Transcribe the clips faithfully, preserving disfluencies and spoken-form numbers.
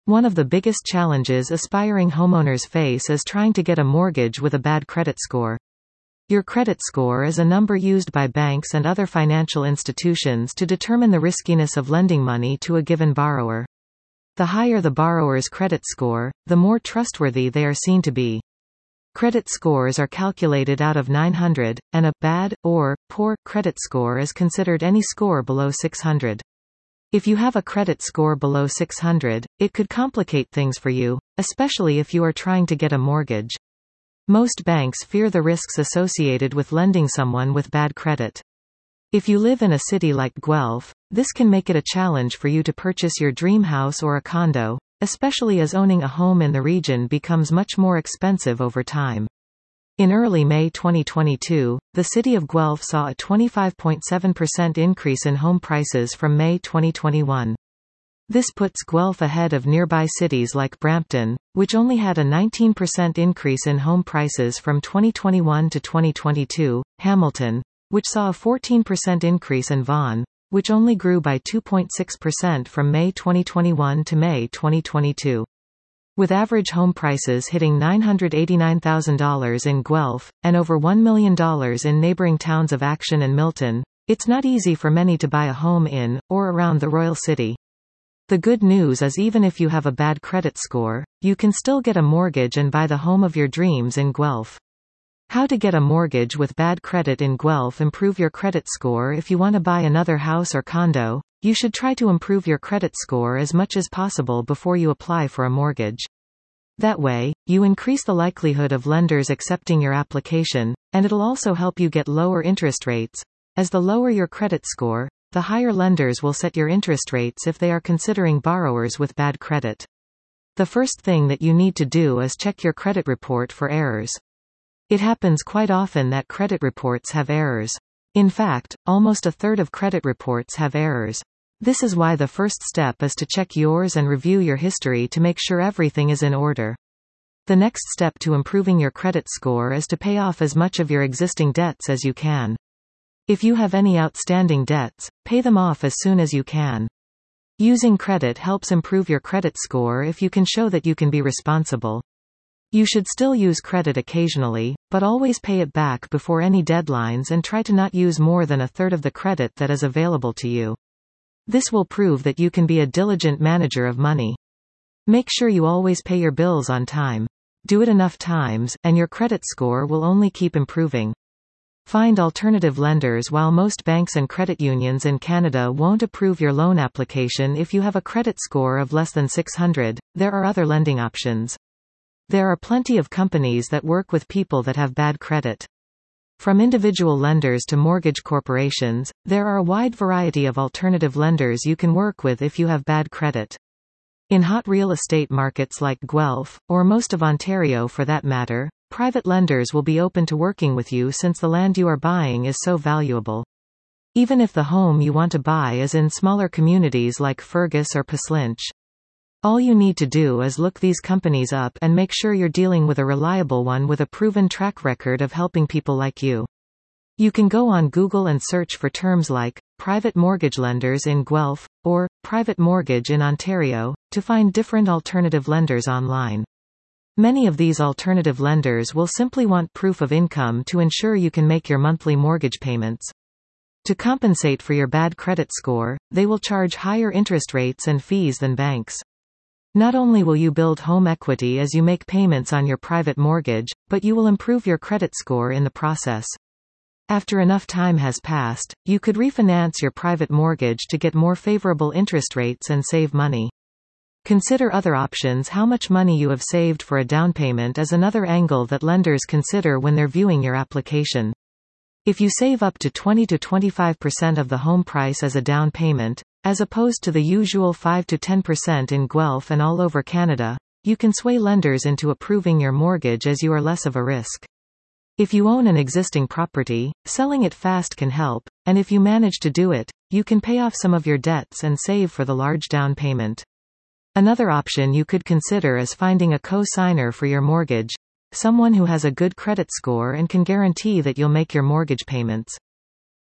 One of the biggest challenges aspiring homeowners face is trying to get a mortgage with a bad credit score. Your credit score is a number used by banks and other financial institutions to determine the riskiness of lending money to a given borrower. The higher the borrower's credit score, the more trustworthy they are seen to be. Credit scores are calculated out of nine hundred, and a bad, or poor, credit score is considered any score below six hundred. If you have a credit score below six hundred, it could complicate things for you, especially if you are trying to get a mortgage. Most banks fear the risks associated with lending someone with bad credit. If you live in a city like Guelph, this can make it a challenge for you to purchase your dream house or a condo, especially as owning a home in the region becomes much more expensive over time. In early May twenty twenty-two, the city of Guelph saw a twenty-five point seven percent increase in home prices from May twenty twenty-one. This puts Guelph ahead of nearby cities like Brampton, which only had a nineteen percent increase in home prices from twenty twenty-one to twenty twenty-two, Hamilton, which saw a fourteen percent increase, and Vaughan, which only grew by two point six percent from May twenty twenty-one to May twenty twenty-two. With average home prices hitting nine hundred eighty-nine thousand dollars in Guelph, and over one million dollars in neighboring towns of Action and Milton, it's not easy for many to buy a home in, or around the Royal City. The good news is even if you have a bad credit score, you can still get a mortgage and buy the home of your dreams in Guelph. How to get a mortgage with bad credit in Guelph. Improve your credit score. If you want to buy another house or condo, you should try to improve your credit score as much as possible before you apply for a mortgage. That way, you increase the likelihood of lenders accepting your application, and it'll also help you get lower interest rates. As the lower your credit score, the higher lenders will set your interest rates if they are considering borrowers with bad credit. The first thing that you need to do is check your credit report for errors. It happens quite often that credit reports have errors. In fact, almost a third of credit reports have errors. This is why the first step is to check yours and review your history to make sure everything is in order. The next step to improving your credit score is to pay off as much of your existing debts as you can. If you have any outstanding debts, pay them off as soon as you can. Using credit helps improve your credit score if you can show that you can be responsible. You should still use credit occasionally, but always pay it back before any deadlines and try to not use more than a third of the credit that is available to you. This will prove that you can be a diligent manager of money. Make sure you always pay your bills on time. Do it enough times, and your credit score will only keep improving. Find alternative lenders. While most banks and credit unions in Canada won't approve your loan application if you have a credit score of less than six hundred, there are other lending options. There are plenty of companies that work with people that have bad credit. From individual lenders to mortgage corporations, there are a wide variety of alternative lenders you can work with if you have bad credit. In hot real estate markets like Guelph, or most of Ontario for that matter, private lenders will be open to working with you since the land you are buying is so valuable. Even if the home you want to buy is in smaller communities like Fergus or Paslinch. All you need to do is look these companies up and make sure you're dealing with a reliable one with a proven track record of helping people like you. You can go on Google and search for terms like private mortgage lenders in Guelph or private mortgage in Ontario to find different alternative lenders online. Many of these alternative lenders will simply want proof of income to ensure you can make your monthly mortgage payments. To compensate for your bad credit score, they will charge higher interest rates and fees than banks. Not only will you build home equity as you make payments on your private mortgage, but you will improve your credit score in the process. After enough time has passed, you could refinance your private mortgage to get more favorable interest rates and save money. Consider other options. How much money you have saved for a down payment is another angle that lenders consider when they're viewing your application. If you save up to twenty to twenty-five percent of the home price as a down payment, as opposed to the usual five to ten percent in Guelph and all over Canada, you can sway lenders into approving your mortgage as you are less of a risk. If you own an existing property, selling it fast can help, and if you manage to do it, you can pay off some of your debts and save for the large down payment. Another option you could consider is finding a co-signer for your mortgage, someone who has a good credit score and can guarantee that you'll make your mortgage payments.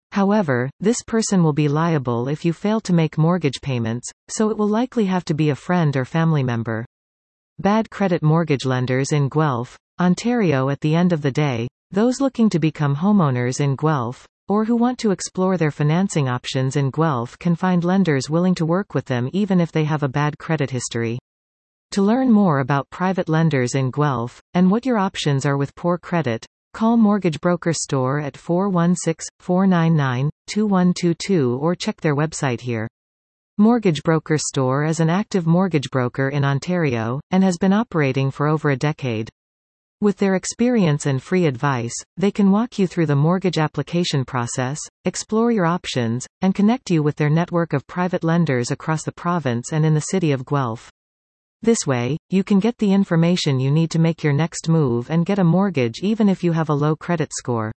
However, this person will be liable if you fail to make mortgage payments, so it will likely have to be a friend or family member. Bad credit mortgage lenders in Guelph, Ontario. At the end of the day, those looking to become homeowners in Guelph, or who want to explore their financing options in Guelph, can find lenders willing to work with them even if they have a bad credit history. To learn more about private lenders in Guelph, and what your options are with poor credit, call Mortgage Broker Store at four one six, four nine nine, two one two two or check their website here. Mortgage Broker Store is an active mortgage broker in Ontario, and has been operating for over a decade. With their experience and free advice, they can walk you through the mortgage application process, explore your options, and connect you with their network of private lenders across the province and in the city of Guelph. This way, you can get the information you need to make your next move and get a mortgage even if you have a low credit score.